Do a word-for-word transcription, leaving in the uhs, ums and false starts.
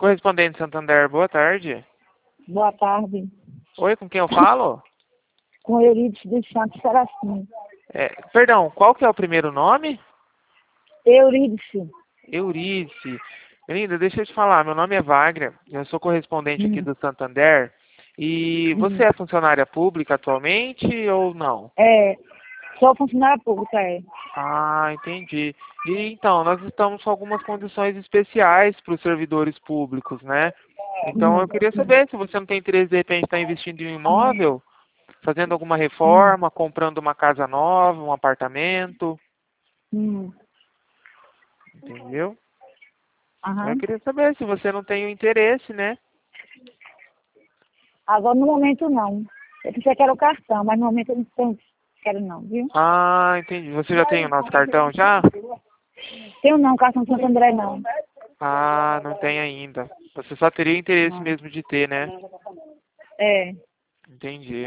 Correspondente Santander, boa tarde. Boa tarde. Oi, com quem eu falo? Com Eurídice dos Santos Serafim. É, perdão, qual que é o primeiro nome? Eurídice. Euridice. Linda, deixa eu te falar, meu nome é Wagner, eu sou correspondente aqui Hum. do Santander. E você Hum. é funcionária pública atualmente ou não? É, sou funcionária pública, é. Ah, entendi. E então, nós estamos com algumas condições especiais para os servidores públicos, né? Então eu Hum. queria saber se você não tem interesse de repente estar investindo em um imóvel, fazendo alguma Hum. reforma, comprando uma casa nova, um apartamento, Hum. entendeu? Eu Aham. queria saber se você não tem o interesse, né? Agora, no momento, não. Eu pensei que era o cartão, mas no momento eu não tenho, quero não, viu? Ah, entendi. Você já tem o nosso cartão já? Tenho não, cartão de Santo André, não. Ah, não tem ainda. Você só teria interesse Não. mesmo de ter, né? É. Entendi.